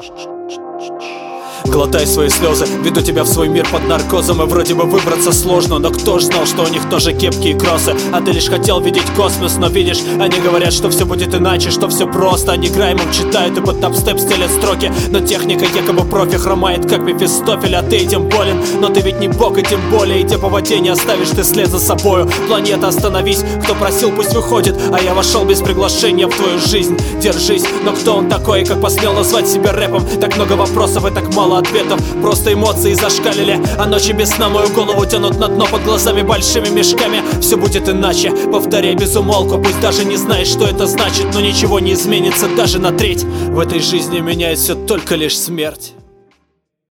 Глотай свои слезы, веду тебя в свой мир под наркозом. И вроде бы выбраться сложно, но кто ж знал, что у них тоже кепки и кроссы. А ты лишь хотел видеть космос, но видишь, они говорят, что все будет иначе, что все просто. Они граймом читают и под тапстеп стелят строки, но техника якобы профи хромает, как Мефистофель. А ты этим болен, но ты ведь не бог, и тем более идя по воде не оставишь ты след за собою. Планета, остановись, кто просил, пусть выходит. А я вошел без приглашения в твою жизнь. Держись, но кто он такой, как посмел назвать себя рэпом? Так много вопросов и так мало ответов, просто эмоции зашкалили. А ночи без сна мою голову тянут на дно, под глазами большими мешками. Все будет иначе, повторяй без умолку. Пусть даже не знаешь, что это значит, но ничего не изменится даже на треть. В этой жизни меняет все только лишь смерть.